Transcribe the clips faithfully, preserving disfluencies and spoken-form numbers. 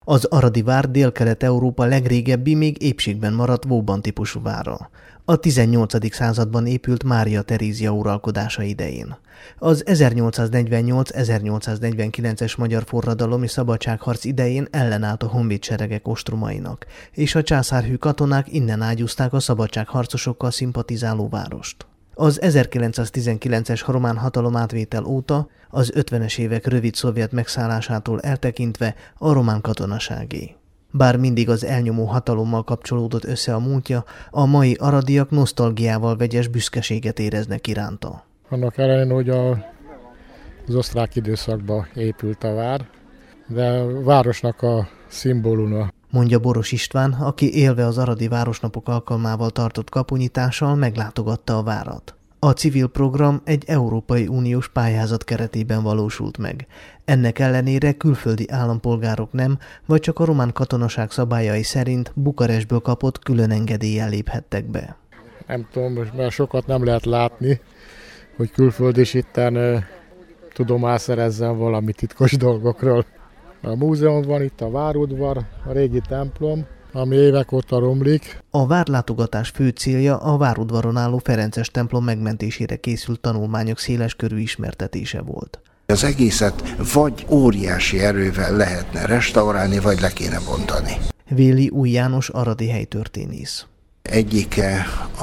Az aradi vár Délkelet-Európa legrégebbi, még épségben maradt Vauban típusú vára. A tizennyolcadik században épült Mária Terézia uralkodása idején. Az ezernyolcszáznegyvennyolc-ezernyolcszáznegyvenkilences magyar forradalom és szabadságharc idején ellenállt a honvédseregek ostromainak, és a császárhű katonák innen ágyúzták a szabadságharcosokkal szimpatizáló várost. Az ezerkilencszáztizenkilences román hatalomátvétel óta, az ötvenes évek rövid szovjet megszállásától eltekintve a román katonaságé. Bár mindig az elnyomó hatalommal kapcsolódott össze a múltja, a mai aradiak nosztalgiával vegyes büszkeséget éreznek iránta. Annak ellenére, hogy a, az osztrák időszakban épült a vár, de a városnak a szimbóluma. Mondja Boros István, aki élve az aradi városnapok alkalmával tartott kapunyitással meglátogatta a várat. A civil program egy Európai Uniós pályázat keretében valósult meg. Ennek ellenére külföldi állampolgárok nem, vagy csak a román katonaság szabályai szerint Bukarestből kapott külön engedéllyel léphettek be. Nem tudom, most már sokat nem lehet látni, hogy külföld is itten uh, tudomást szerezzen valami titkos dolgokról. A múzeum van itt, a várudvar, a régi templom, ami évek óta romlik. A várlátogatás fő célja a várudvaron álló Ferences templom megmentésére készült tanulmányok széleskörű ismertetése volt. Az egészet vagy óriási erővel lehetne restaurálni, vagy le kéne bontani. Véli Új János aradi helytörténész. Egyike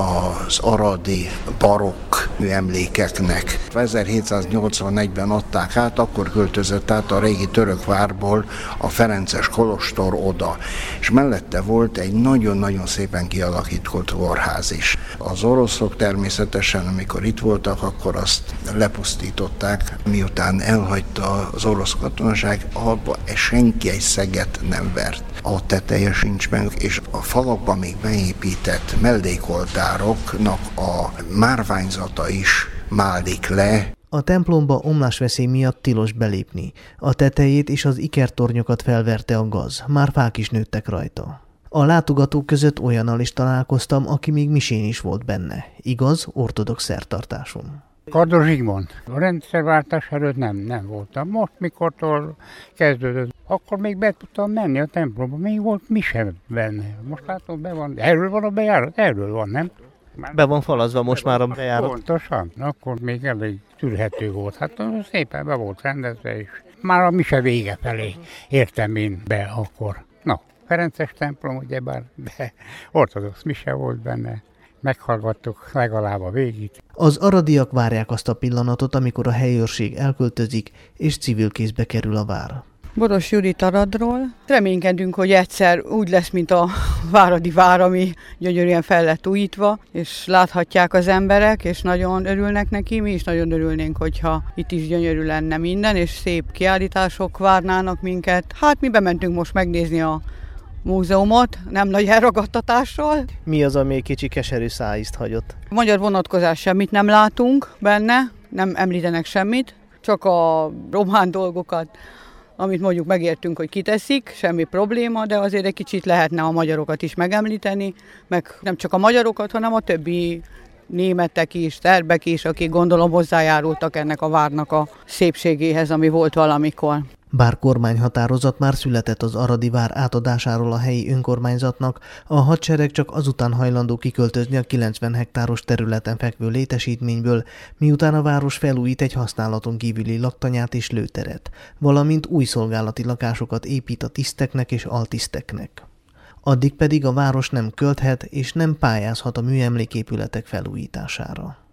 az aradi barokk műemlékeknek. ezerhétszáznyolcvanegyben adták át, akkor költözött át a régi török várból a ferences kolostor oda, és mellette volt egy nagyon-nagyon szépen kialakított kórház is. Az oroszok természetesen, amikor itt voltak, akkor azt lepusztították, miután elhagyta az orosz katonaság, abba senki egy szeget nem vert. A teteje sincs meg, és a falakban még beépített mellékoltároknak a márványzata is málik le. A templomba omlásveszély miatt tilos belépni. A tetejét és az ikertornyokat felverte a gaz, már fák is nőttek rajta. A látogatók között olyannal is találkoztam, aki még misén is volt benne. Igaz, ortodox szertartáson. Kardos Zsigmond. A rendszerváltás előtt nem, nem voltam. Most, mikortól kezdődött, akkor még be tudtam menni a templomba, még volt mise benne. Most látom, be van. Erről van a bejárat? Erről van, nem? Már be van falazva most be már a bejárat. Pontosan. Akkor még elég tűrhető volt. Hát szépen be volt rendezve, és már a mise vége felé értem én be akkor. Na, Ferences templom, ugyebár, de ortodox mise volt benne. Meghallgattuk legalább a végig. Az aradiak várják azt a pillanatot, amikor a helyőrség elköltözik, és civil kézbe kerül a vár. Boros Judit Aradról. Reménykedünk, hogy egyszer úgy lesz, mint a váradi vár, ami gyönyörűen fel lett újítva, és láthatják az emberek, és nagyon örülnek neki. Mi is nagyon örülnénk, hogyha itt is gyönyörű lenne minden, és szép kiállítások várnának minket. Hát mi bementünk most megnézni a múzeumot, nem nagy elragadtatással. Mi az, ami egy kicsi keserű szájízt hagyott? A magyar vonatkozás semmit nem látunk benne, nem említenek semmit, csak a román dolgokat, amit mondjuk megértünk, hogy kiteszik, semmi probléma, de azért egy kicsit lehetne a magyarokat is megemlíteni, meg nem csak a magyarokat, hanem a többi németek is, szerbek is, akik gondolom hozzájárultak ennek a várnak a szépségéhez, ami volt valamikor. Bár kormányhatározat már született az aradi vár átadásáról a helyi önkormányzatnak, a hadsereg csak azután hajlandó kiköltözni a kilencven hektáros területen fekvő létesítményből, miután a város felújít egy használaton kívüli laktanyát és lőteret, valamint új szolgálati lakásokat épít a tiszteknek és altiszteknek. Addig pedig a város nem költhet és nem pályázhat a műemléképületek felújítására.